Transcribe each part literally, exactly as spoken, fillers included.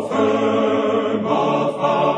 firm a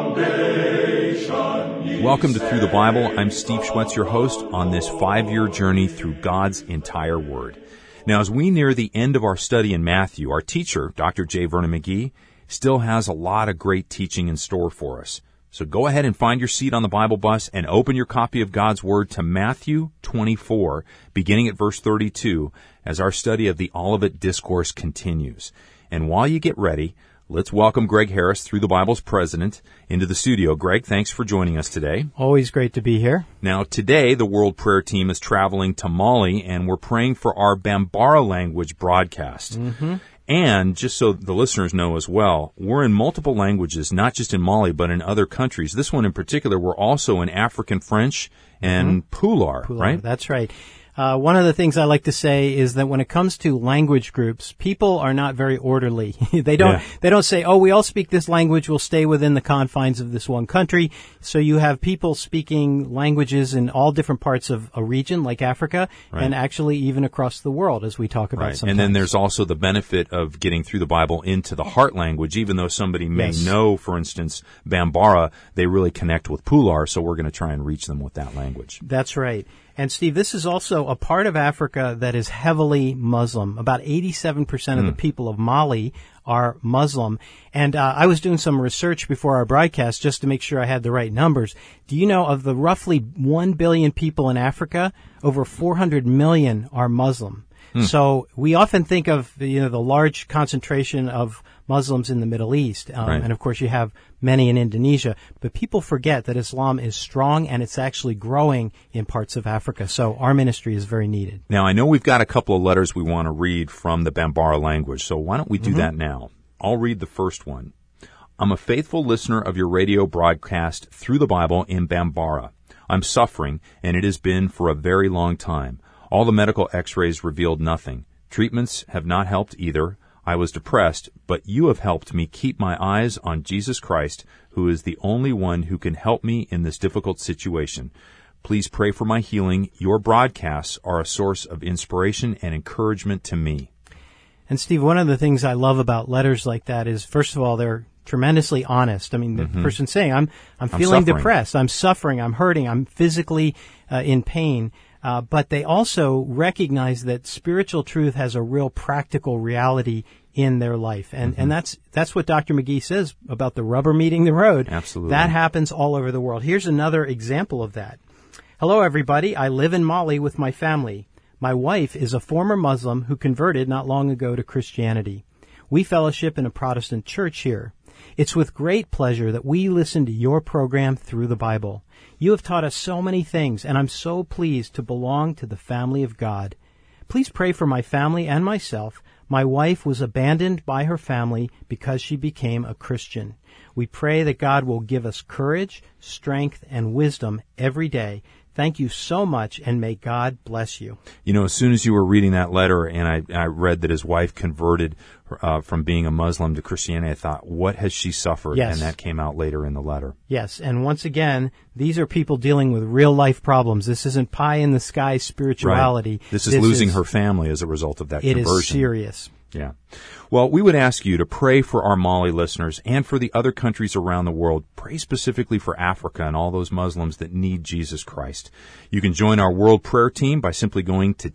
foundation. Welcome to Through the Bible. I'm Steve Schwetz, your host on this five-year journey through God's entire Word. Now, as we near the end of our study in Matthew, our teacher, Doctor J. Vernon McGee, still has a lot of great teaching in store for us. So go ahead and find your seat on the Bible bus and open your copy of God's Word to Matthew twenty-four, beginning at verse thirty-two, as our study of the Olivet Discourse continues. And while you get ready, let's welcome Greg Harris, Through the Bible's president, into the studio. Greg, thanks for joining us today. Always great to be here. Now, today, the World Prayer Team is traveling to Mali, and we're praying for our Bambara language broadcast. Mm-hmm. And just so the listeners know as well, we're in multiple languages, not just in Mali, but in other countries. This one in particular, we're also in African French and mm-hmm. Pular, Pular, right? That's right. Uh, one of the things I like to say is that when it comes to language groups, people are not very orderly. they don't, yeah. they don't say, oh, we all speak this language, we'll stay within the confines of this one country. So you have people speaking languages in all different parts of a region like Africa, right. and actually even across the world, as we talk about right. sometimes. And then there's also the benefit of getting through the Bible into the heart language. Even though somebody may yes. know, for instance, Bambara, they really connect with Pular, so we're going to try and reach them with that language. That's right. And Steve, this is also a part of Africa that is heavily Muslim. About eighty-seven percent mm. of the people of Mali are Muslim. And uh, I was doing some research before our broadcast just to make sure I had the right numbers. Do you know of the roughly one billion people in Africa, over four hundred million are Muslim? Hmm. So we often think of you know the large concentration of Muslims in the Middle East, um, right. and of course you have many in Indonesia. But people forget that Islam is strong and it's actually growing in parts of Africa. So our ministry is very needed. Now I know we've got a couple of letters we want to read from the Bambara language, so why don't we do mm-hmm. that now? I'll read the first one. I'm a faithful listener of your radio broadcast Through the Bible in Bambara. I'm suffering, and it has been for a very long time. All the medical x-rays revealed nothing. Treatments have not helped either. I was depressed, but you have helped me keep my eyes on Jesus Christ, who is the only one who can help me in this difficult situation. Please pray for my healing. Your broadcasts are a source of inspiration and encouragement to me. And Steve, one of the things I love about letters like that is, first of all, they're tremendously honest. I mean, the mm-hmm. person's saying, I'm, I'm feeling I'm depressed, I'm suffering, I'm hurting, I'm physically uh, in pain. Uh, but they also recognize that spiritual truth has a real practical reality in their life. And, mm-hmm. and that's, that's what Doctor McGee says about the rubber meeting the road. Absolutely. That happens all over the world. Here's another example of that. Hello, everybody. I live in Mali with my family. My wife is a former Muslim who converted not long ago to Christianity. We fellowship in a Protestant church here. It's with great pleasure that we listen to your program Through the Bible. You have taught us so many things, and I'm so pleased to belong to the family of God. Please pray for my family and myself. My wife was abandoned by her family because she became a Christian. We pray that God will give us courage, strength, and wisdom every day. Thank you so much, and may God bless you. You know, as soon as you were reading that letter, and I, I read that his wife converted uh, from being a Muslim to Christianity, I thought, what has she suffered? Yes. And that came out later in the letter. Yes, and once again, these are people dealing with real-life problems. This isn't pie-in-the-sky spirituality. Right. This is this losing is, her family as a result of that it conversion. It is serious. Yeah. Well, we would ask you to pray for our Mali listeners and for the other countries around the world. Pray specifically for Africa and all those Muslims that need Jesus Christ. You can join our World Prayer Team by simply going to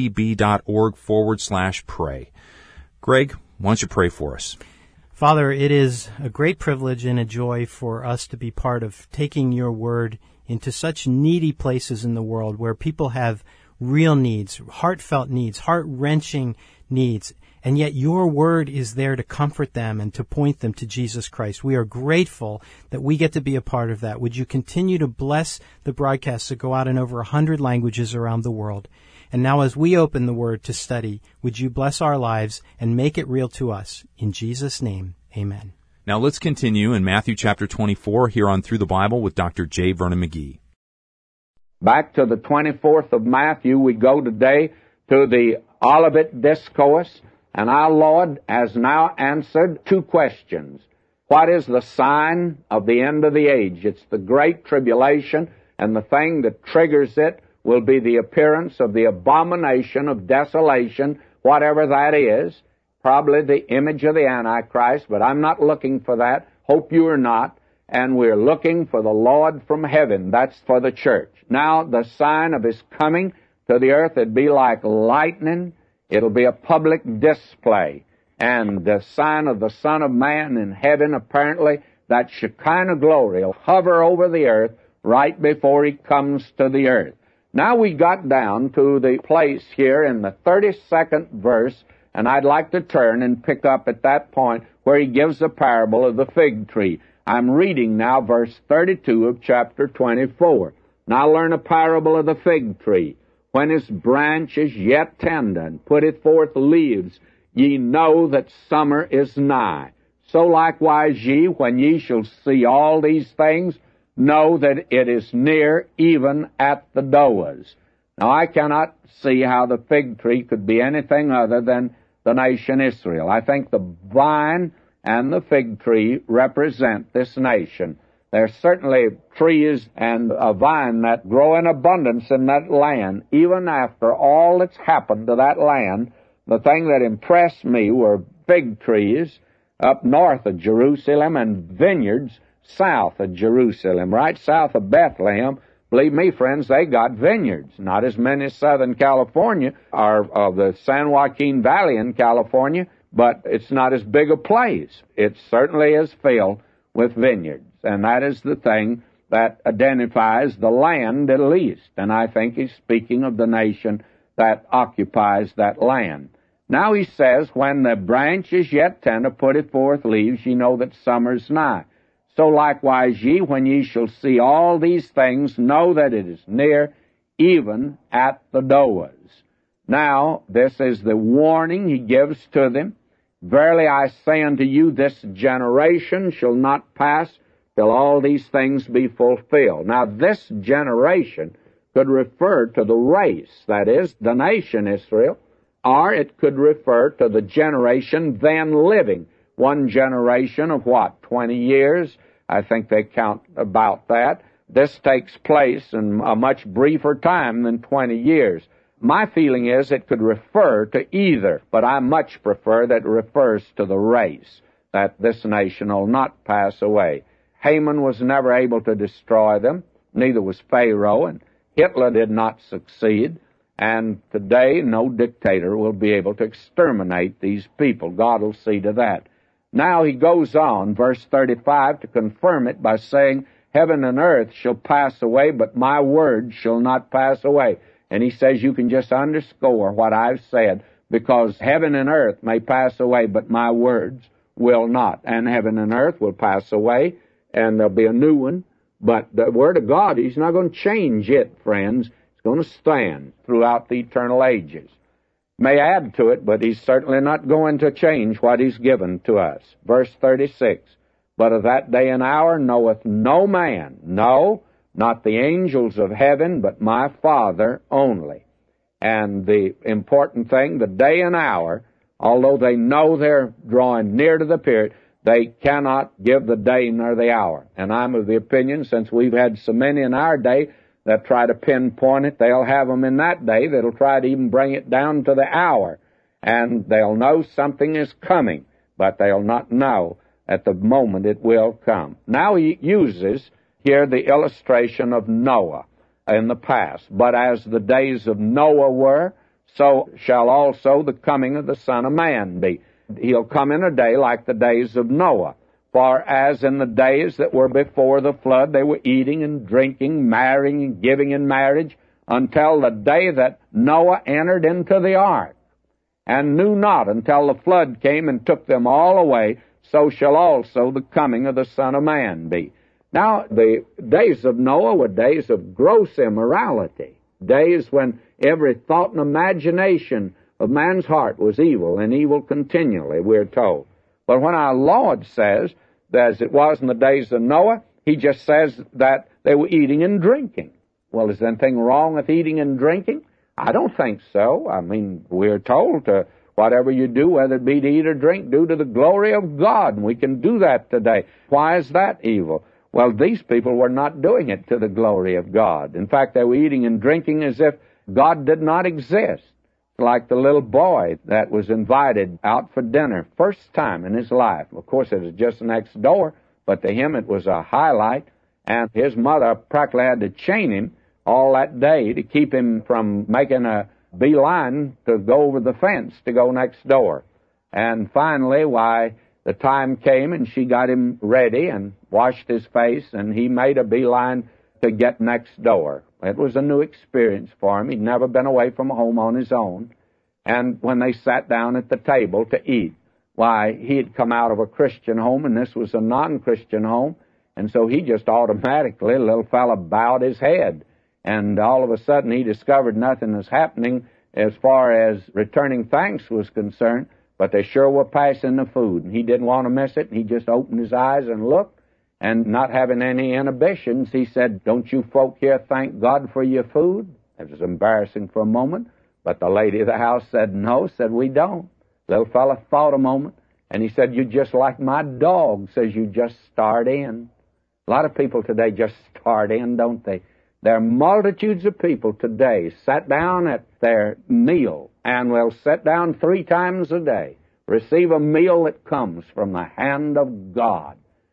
ttb.org forward slash pray. Greg, why don't you pray for us? Father, it is a great privilege and a joy for us to be part of taking your word into such needy places in the world where people have real needs, heartfelt needs, heart-wrenching needs. And yet your word is there to comfort them and to point them to Jesus Christ. We are grateful that we get to be a part of that. Would you continue to bless the broadcasts that go out in over a hundred languages around the world? And now as we open the word to study, would you bless our lives and make it real to us? In Jesus' name, amen. Now let's continue in Matthew chapter twenty-four here on Through the Bible with Doctor J. Vernon McGee. Back to the twenty-fourth of Matthew, we go today to the Olivet Discourse. And our Lord has now answered two questions. What is the sign of the end of the age? It's the Great Tribulation, and the thing that triggers it will be the appearance of the abomination of desolation, whatever that is. probably the image of the Antichrist, but I'm not looking for that. Hope you are not. And we're looking for the Lord from heaven. That's for the church. Now, the sign of His coming to the earth, it'd be like lightning. It'll be a public display. And the sign of the Son of Man in heaven, apparently, that Shekinah glory will hover over the earth right before He comes to the earth. Now we got down to the place here in the thirty-second verse, and I'd like to turn and pick up at that point where He gives the parable of the fig tree. I'm reading now verse thirty-two of chapter twenty-four. Now learn a parable of the fig tree. When his branch is yet tender, and putteth forth leaves, ye know that summer is nigh. So likewise ye, when ye shall see all these things, know that it is near, even at the doors. Now I cannot see how the fig tree could be anything other than the nation Israel. I think the vine and the fig tree represent this nation. There's certainly trees and a vine that grow in abundance in that land. Even after all that's happened to that land, the thing that impressed me were fig trees up north of Jerusalem and vineyards south of Jerusalem, right south of Bethlehem. Believe me, friends, they got vineyards. Not as many as Southern California or of the San Joaquin Valley in California, but it's not as big a place. It certainly is filled with vineyards. And that is the thing that identifies the land at least. And I think he's speaking of the nation that occupies that land. Now he says, when the branch is yet tender, putteth forth leaves, ye know that summer's nigh. So likewise ye, when ye shall see all these things, know that it is near, even at the doors. Now, this is the warning he gives to them. Verily I say unto you, this generation shall not pass till all these things be fulfilled. Now, this generation could refer to the race, that is, the nation Israel, or it could refer to the generation then living. One generation of what, twenty years? I think they count about that. This takes place in a much briefer time than twenty years. My feeling is it could refer to either, but I much prefer that it refers to the race, that this nation will not pass away. Haman was never able to destroy them, neither was Pharaoh, and Hitler did not succeed, and today no dictator will be able to exterminate these people. God will see to that. Now he goes on, verse thirty-five, to confirm it by saying, heaven and earth shall pass away, but my word shall not pass away. And he says you can just underscore what I've said, because heaven and earth may pass away, but my words will not. And heaven and earth will pass away, and there'll be a new one. But the Word of God, He's not going to change it, friends. It's going to stand throughout the eternal ages. May add to it, but He's certainly not going to change what He's given to us. Verse thirty-six, but of that day and hour knoweth no man, no, not the angels of heaven, but my Father only. And the important thing, the day and hour, although they know they're drawing near to the period, they cannot give the day nor the hour. And I'm of the opinion, since we've had so many in our day that try to pinpoint it, they'll have them in that day that'll try to even bring it down to the hour. And they'll know something is coming, but they'll not know at the moment it will come. Now he uses here the illustration of Noah in the past. But as the days of Noah were, so shall also the coming of the Son of Man be. He'll come in a day like the days of Noah. For as in the days that were before the flood, they were eating and drinking, marrying and giving in marriage, until the day that Noah entered into the ark, and knew not until the flood came and took them all away, so shall also the coming of the Son of Man be. Now, the days of Noah were days of gross immorality, days when every thought and imagination of man's heart was evil, and evil continually, we're told. But when our Lord says, that as it was in the days of Noah, He just says that they were eating and drinking. Well, is there anything wrong with eating and drinking? I don't think so. I mean, we're told to whatever you do, whether it be to eat or drink, do to the glory of God, and we can do that today. Why is that evil? Well, these people were not doing it to the glory of God. In fact, they were eating and drinking as if God did not exist. like the little boy that was invited out for dinner, first time in his life. Of course, it was just next door, but to him it was a highlight, and his mother practically had to chain him all that day to keep him from making a beeline to go over the fence to go next door. And finally, why, the time came and she got him ready and washed his face, and he made a beeline to get next door. It was a new experience for him. He'd never been away from home on his own. And when they sat down at the table to eat, why, he had come out of a Christian home, and this was a non-Christian home, and so he just automatically, the little fellow bowed his head. And all of a sudden, he discovered nothing was happening as far as returning thanks was concerned, but they sure were passing the food, and he didn't want to miss it, and he just opened his eyes and looked, and not having any inhibitions, he said, "Don't you folk here thank God for your food?" It was embarrassing for a moment, but the lady of the house said no, said, "We don't." Little fella thought a moment, and he said, "You're just like my dog, says you just start in." A lot of people today just start in, don't they? There are multitudes of people today sat down at their meal and will sit down three times a day, receive a meal that comes from the hand of God.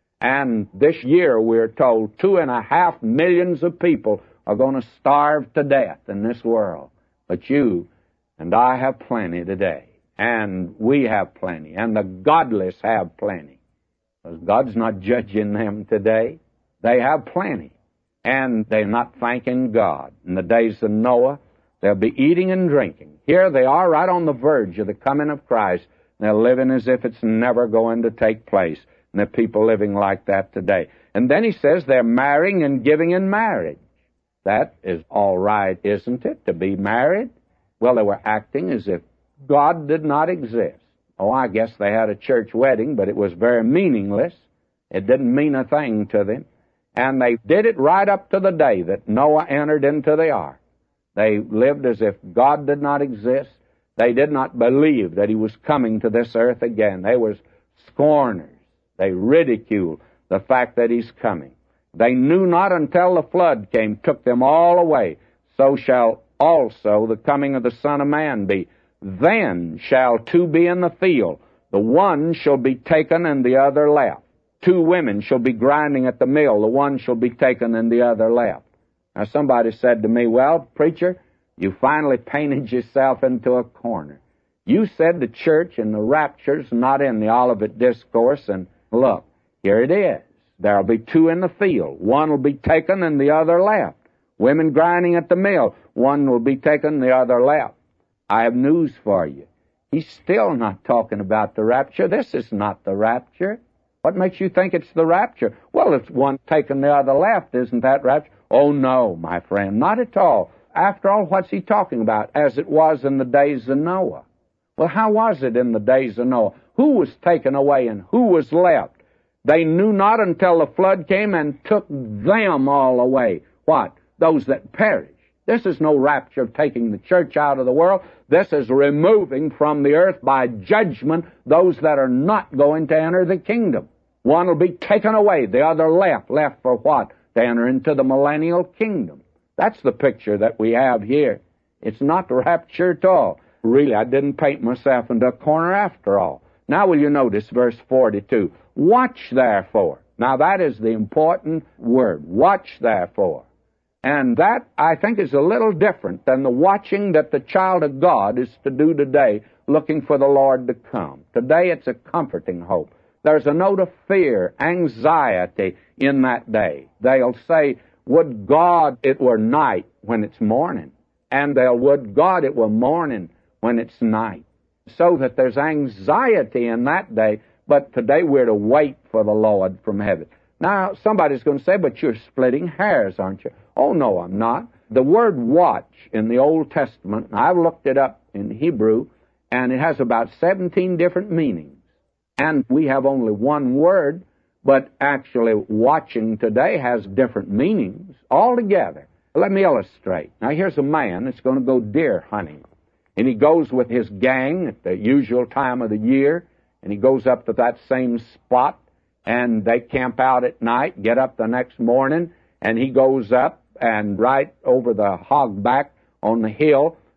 And this year, we're told, two and a half millions of people are going to starve to death in this world. But you and I have plenty today. And we have plenty. And the godless have plenty. Because God's not judging them today. They have plenty. And they're not thanking God. In the days of Noah, they'll be eating and drinking. Here they are right on the verge of the coming of Christ. They're living as if it's never going to take place. And there are people living like that today. And then he says they're marrying and giving in marriage. That is all right, isn't it, to be married? Well, they were acting as if God did not exist. Oh, I guess they had a church wedding, but it was very meaningless. It didn't mean a thing to them. And they did it right up to the day that Noah entered into the ark. They lived as if God did not exist. They did not believe that he was coming to this earth again. They were scorners. They ridiculed the fact that he's coming. They knew not until the flood came, took them all away. So shall also the coming of the Son of Man be. Then shall two be in the field. The one shall be taken and the other left. Two women shall be grinding at the mill. The one shall be taken and the other left. Now somebody said to me, "Well, preacher, you finally painted yourself into a corner. You said the church and the rapture's not in the Olivet Discourse, and look, here it is. There'll be two in the field. One will be taken and the other left. Women grinding at the mill. One will be taken, the other left." I have news for you. He's still not talking about the rapture. This is not the rapture. What makes you think it's the rapture? Well, it's one taken, the other left. Isn't that rapture? Oh, no, my friend, not at all. After all, what's he talking about? As it was in the days of Noah. Well, how was it in the days of Noah? Who was taken away and who was left? They knew not until the flood came and took them all away. What? Those that perished. This is no rapture of taking the church out of the world. This is removing from the earth by judgment those that are not going to enter the kingdom. One will be taken away, the other left. Left for what? To enter into the millennial kingdom. That's the picture that we have here. It's not the rapture at all. Really, I didn't paint myself into a corner after all. Now will you notice verse forty-two. Watch therefore. Now that is the important word. Watch therefore. And that, I think, is a little different than the watching that the child of God is to do today, looking for the Lord to come. Today it's a comforting hope. There's a note of fear, anxiety in that day. They'll say, "Would God it were night when it's morning." And they'll, "Would God it were morning when it's night." So that there's anxiety in that day, but today we're to wait for the Lord from heaven. Now, somebody's going to say, "But you're splitting hairs, aren't you?" Oh, no, I'm not. The word watch in the Old Testament, I've looked it up in Hebrew, and it has about seventeen different meanings. And we have only one word, but actually watching today has different meanings altogether. Let me illustrate. Now, here's a man that's going to go deer hunting. And he goes with his gang at the usual time of the year, and he goes up to that same spot, and they camp out at night, get up the next morning, and he goes up and right over the hogback on the hill,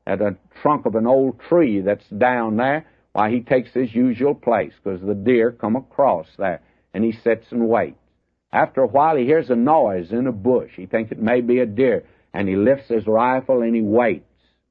at a trunk of an old tree that's down there, why, he takes his usual place because the deer come across there, and he sits and waits. After a while, he hears a noise in a bush. He thinks it may be a deer, and he lifts his rifle and he waits.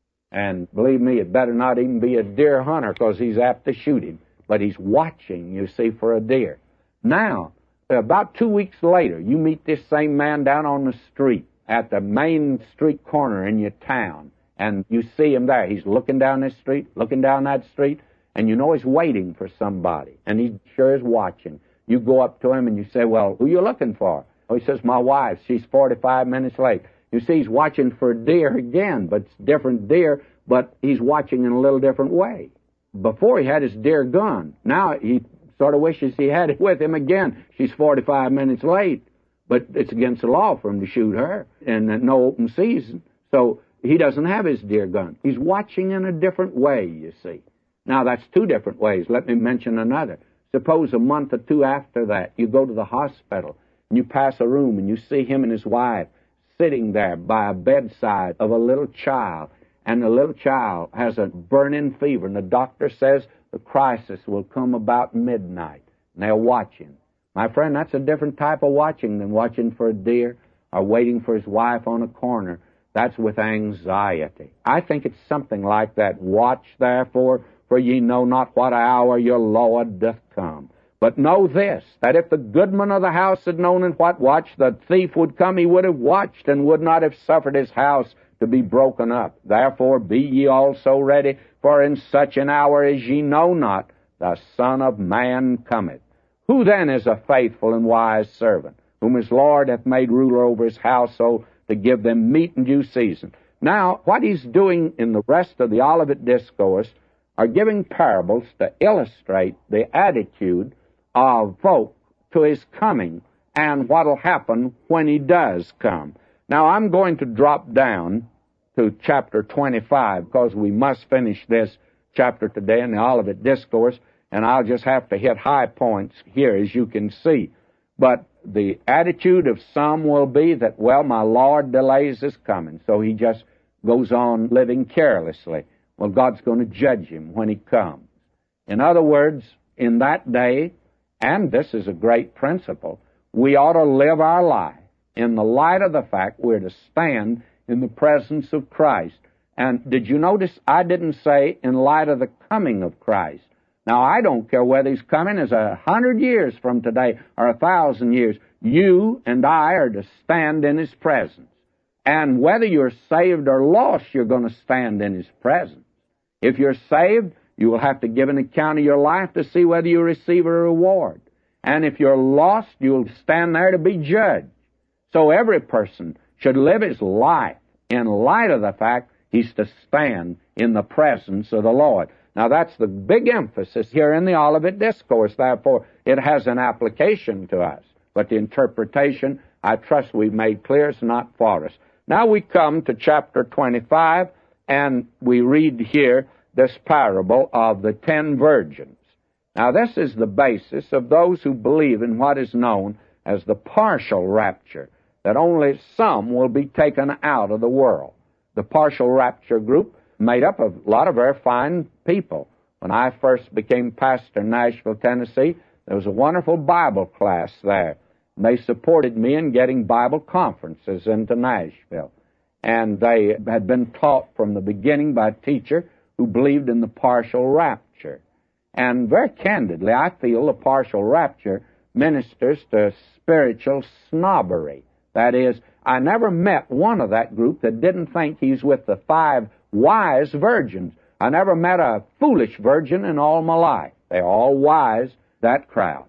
And believe me, it better not even be a deer hunter because he's apt to shoot him. But he's watching, you see, for a deer. Now, about two weeks later, you meet this same man down on the street at the main street corner in your town, and you see him there. He's looking down this street, looking down that street, and you know he's waiting for somebody, and he sure is watching. You go up to him and you say, well, who you looking for? Oh, he says, my wife. She's forty-five minutes late. You see, he's watching for a deer again, but it's different deer, but he's watching in a little different way. Before he had his deer gun. Now he sort of wishes he had it with him again. She's forty-five minutes late, but it's against the law for him to shoot her in no open season. So he doesn't have his deer gun. He's watching in a different way, you see. Now, that's two different ways. Let me mention another. Suppose a month or two after that, you go to the hospital, and you pass a room, and you see him and his wife sitting there by a bedside of a little child, and the little child has a burning fever, and the doctor says the crisis will come about midnight, and they're watching. My friend, that's a different type of watching than watching for a deer or waiting for his wife on a corner. That's with anxiety. I think it's something like that. Watch, therefore, for ye know not what hour your Lord doth come. But know this, that if the goodman of the house had known in what watch the thief would come, he would have watched and would not have suffered his house to be broken up. Therefore be ye also ready, for in such an hour as ye know not, the Son of Man cometh. Who then is a faithful and wise servant, whom his Lord hath made ruler over his household, to give them meat in due season? Now, what he's doing in the rest of the Olivet Discourse are giving parables to illustrate the attitude of folk to his coming and what will happen when he does come. Now, I'm going to drop down to chapter twenty-five because we must finish this chapter today in the Olivet Discourse, and I'll just have to hit high points here, as you can see. But the attitude of some will be that, well, my Lord delays his coming, so he just goes on living carelessly. Well, God's going to judge him when he comes. In other words, in that day, and this is a great principle, we ought to live our life in the light of the fact we're to stand in the presence of Christ. And did you notice I didn't say in light of the coming of Christ? Now, I don't care whether he's coming as a hundred years from today or a thousand years. You and I are to stand in his presence. And whether you're saved or lost, you're going to stand in his presence. If you're saved, you will have to give an account of your life to see whether you receive a reward. And if you're lost, you'll stand there to be judged. So every person should live his life in light of the fact he's to stand in the presence of the Lord. Now, that's the big emphasis here in the Olivet Discourse. Therefore, it has an application to us. But the interpretation, I trust we've made clear, is not for us. Now we come to chapter twenty-five, and we read here this parable of the ten virgins. Now, this is the basis of those who believe in what is known as the partial rapture, that only some will be taken out of the world. The partial rapture group made up of a lot of very fine people. When I first became pastor in Nashville, Tennessee, there was a wonderful Bible class there. They supported me in getting Bible conferences into Nashville. And they had been taught from the beginning by a teacher who believed in the partial rapture. And very candidly, I feel the partial rapture ministers to spiritual snobbery. That is, I never met one of that group that didn't think he's with the five wise virgins. I never met a foolish virgin in all my life. They're all wise, that crowd.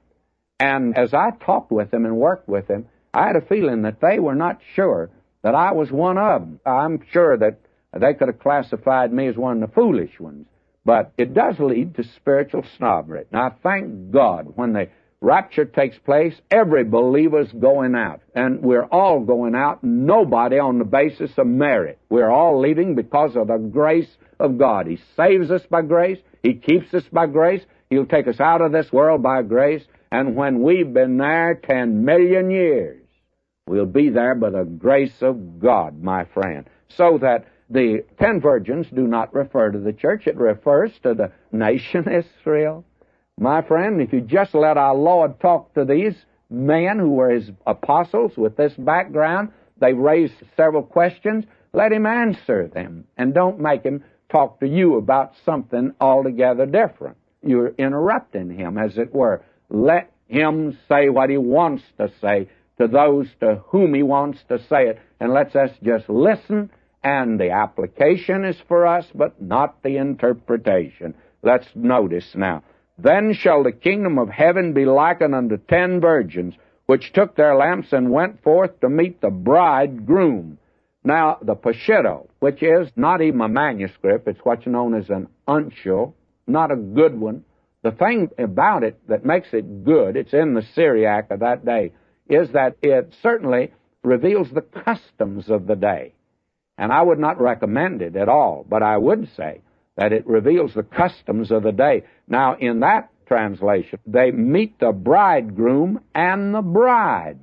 And as I talked with them and worked with them, I had a feeling that they were not sure that I was one of them. I'm sure that they could have classified me as one of the foolish ones. But it does lead to spiritual snobbery. Now, thank God, when the rapture takes place, every believer's going out. And we're all going out, nobody on the basis of merit. We're all leaving because of the grace of God. He saves us by grace. He keeps us by grace. He'll take us out of this world by grace. And when we've been there ten million years, we'll be there by the grace of God, my friend. So that the ten virgins do not refer to the church. It refers to the nation Israel. My friend, if you just let our Lord talk to these men who were his apostles with this background, they raised several questions, let him answer them, and don't make him talk to you about something altogether different. You're interrupting him, as it were. Let him say what he wants to say to those to whom he wants to say it, and let's us just listen, and the application is for us, but not the interpretation. Let's notice now. Then shall the kingdom of heaven be likened unto ten virgins, which took their lamps and went forth to meet the bridegroom. Now, the Peshitta, which is not even a manuscript, it's what's known as an uncial, not a good one. The thing about it that makes it good, it's in the Syriac of that day, is that it certainly reveals the customs of the day. And I would not recommend it at all, but I would say that it reveals the customs of the day. Now, in that translation, they meet the bridegroom and the bride,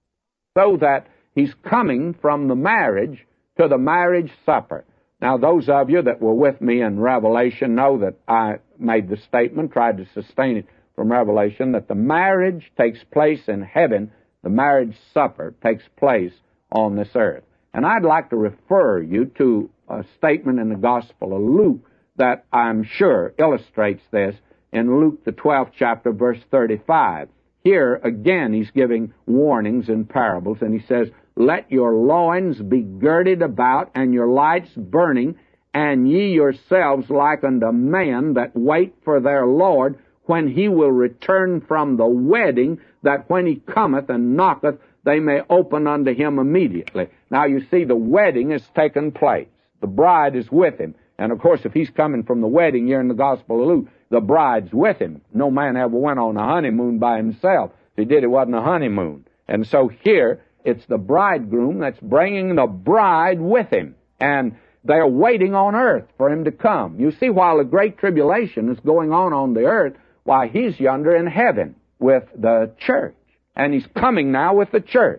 so that he's coming from the marriage to the marriage supper. Now, those of you that were with me in Revelation know that I made the statement, tried to sustain it from Revelation, that the marriage takes place in heaven, the marriage supper takes place on this earth. And I'd like to refer you to a statement in the Gospel of Luke that I'm sure illustrates this in Luke, the twelfth chapter, verse thirty-five. Here, again, he's giving warnings in parables, and he says, let your loins be girded about, and your lights burning, and ye yourselves like unto men that wait for their Lord, when he will return from the wedding, that when he cometh and knocketh, they may open unto him immediately. Now, you see, the wedding has taken place. The bride is with him. And, of course, if he's coming from the wedding here in the Gospel of Luke, the bride's with him. No man ever went on a honeymoon by himself. If he did, it wasn't a honeymoon. And so here, it's the bridegroom that's bringing the bride with him. And they're waiting on earth for him to come. You see, while the great tribulation is going on on the earth, why, he's yonder in heaven with the church. And he's coming now with the church.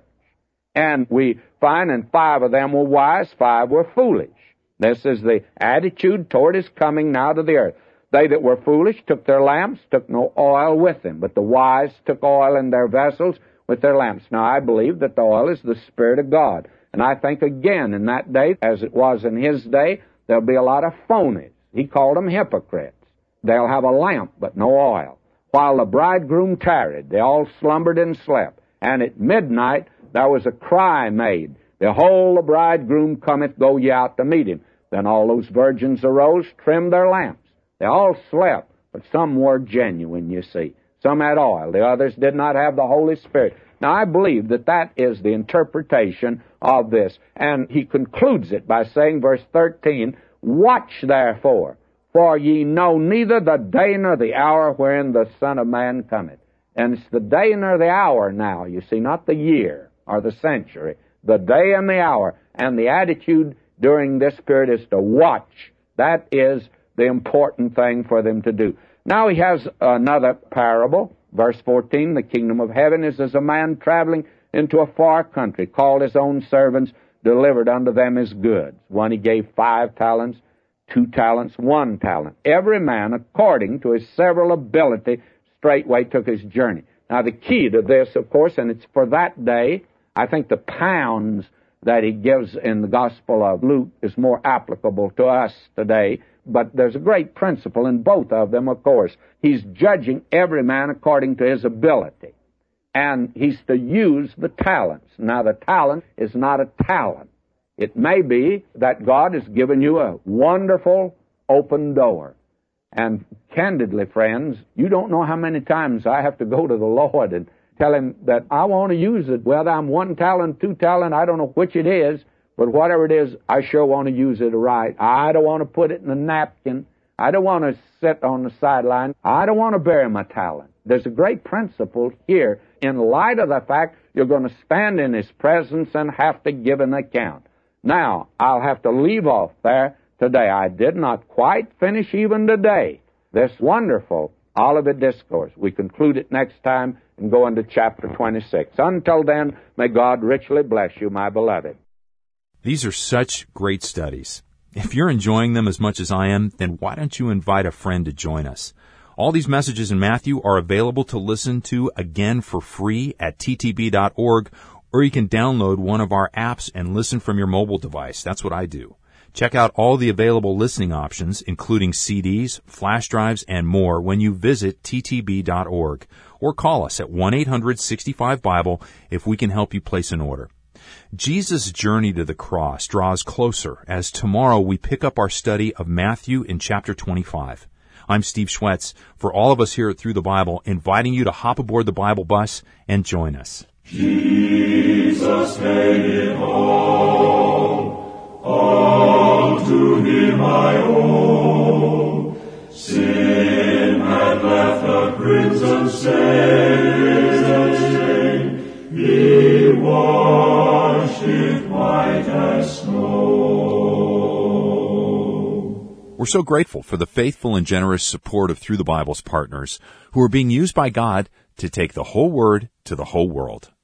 And we find, and five of them were wise, five were foolish. This is the attitude toward his coming now to the earth. They that were foolish took their lamps, took no oil with them, but the wise took oil in their vessels with their lamps. Now, I believe that the oil is the Spirit of God. And I think, again, in that day, as it was in his day, there'll be a lot of phonies. He called them hypocrites. They'll have a lamp, but no oil. While the bridegroom tarried, they all slumbered and slept. And at midnight there was a cry made, behold, the bridegroom cometh, go ye out to meet him. Then all those virgins arose, trimmed their lamps. They all slept, but some were genuine, you see. Some had oil. The others did not have the Holy Spirit. Now, I believe that that is the interpretation of this. And he concludes it by saying, verse thirteen, watch therefore, for ye know neither the day nor the hour wherein the Son of Man cometh. And it's the day nor the hour now, you see, not the year or the century. The day and the hour. And the attitude during this period is to watch. That is the important thing for them to do. Now he has another parable. Verse fourteen, the kingdom of heaven is as a man traveling into a far country, called his own servants, delivered unto them his goods. One he gave five talents, two talents, one talent. Every man according to his several ability straightway took his journey. Now the key to this, of course, and it's for that day, I think the pounds that he gives in the Gospel of Luke is more applicable to us today, but there's a great principle in both of them, of course. He's judging every man according to his ability, and he's to use the talents. Now, the talent is not a talent. It may be that God has given you a wonderful open door. And candidly, friends, you don't know how many times I have to go to the Lord and tell him that I want to use it, whether I'm one talent, two talent, I don't know which it is, but whatever it is, I sure want to use it right. I don't want to put it in a napkin. I don't want to sit on the sideline. I don't want to bury my talent. There's a great principle here in light of the fact you're going to stand in his presence and have to give an account. Now, I'll have to leave off there today. I did not quite finish even today this wonderful Olivet Discourse. We conclude it next time and go into chapter twenty-six. Until then, may God richly bless you, my beloved. These are such great studies. If you're enjoying them as much as I am, then why don't you invite a friend to join us? All these messages in Matthew are available to listen to again for free at t t b dot org, or you can download one of our apps and listen from your mobile device. That's what I do. Check out all the available listening options, including C Ds, flash drives, and more when you visit t t b dot org, or call us at one eight hundred sixty-five Bible if we can help you place an order. Jesus' journey to the cross draws closer as tomorrow we pick up our study of Matthew in chapter twenty-five. I'm Steve Schwetz, for all of us here at Through the Bible, inviting you to hop aboard the Bible bus and join us. Jesus made it all, all to Him I owe. Sin had left a crimson stain, He washed it white as snow. We're so grateful for the faithful and generous support of Through the Bible's partners who are being used by God to take the whole Word to the whole world.